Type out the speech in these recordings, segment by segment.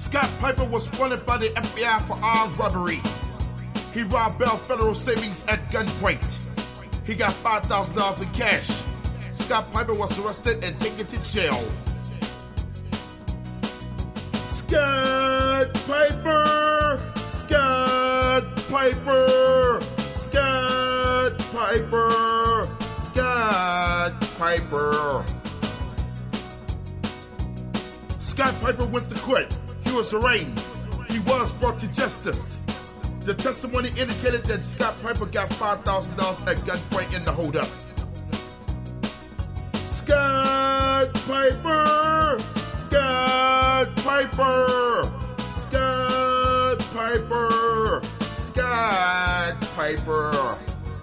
Scott Piper was wanted by the FBI for armed robbery. He robbed Bell Federal Savings at gunpoint. He got $5,000 in cash. Scott Piper was arrested and taken to jail. Scott Piper! Scott Piper! Scott Piper! Scott Piper! Scott Piper went to court. He was arraigned. He was brought to justice. The testimony indicated that Scott Piper got $5,000 at gunpoint in the holdup. Scott Piper! Scott Piper! Scott Piper! Scott Piper!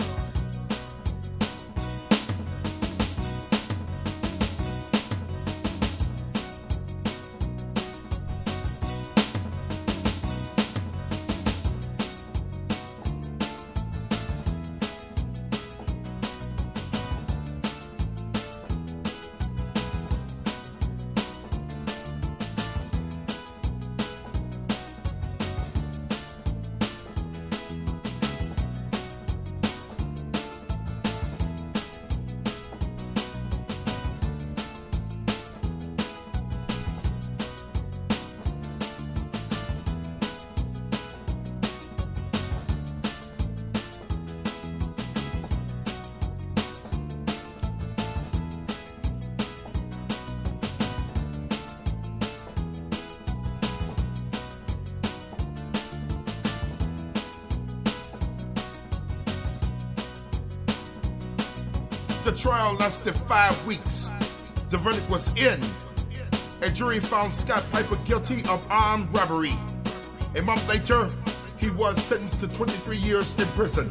The trial lasted 5 weeks. The verdict was in. A jury found Scott Piper guilty of armed robbery. A month later, he was sentenced to 23 years in prison.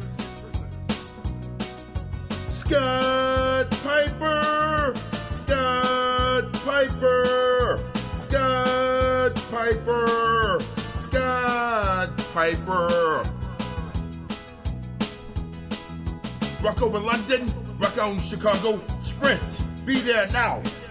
Scott Piper! Scott Piper! Scott Piper! Scott Piper! Rock over London, rock on Chicago, sprint, be there now.